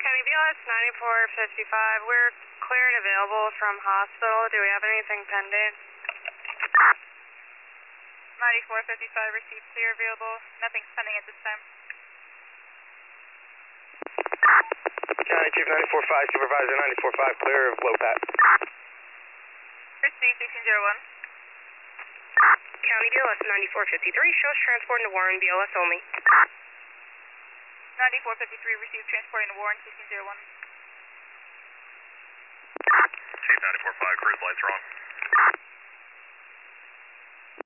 County BLS 9455, we're clear and available from hospital. Do we have anything pending? 9455, received clear, available. Nothing's pending at this time. County Chief 94.5, Supervisor 94.5, clear of low pat. Received 1601. County BLS 9453, shows transport into Warren, BLS only. 9453, received transporting to Warren, 1601. Chief 94.5, cruise lights are on.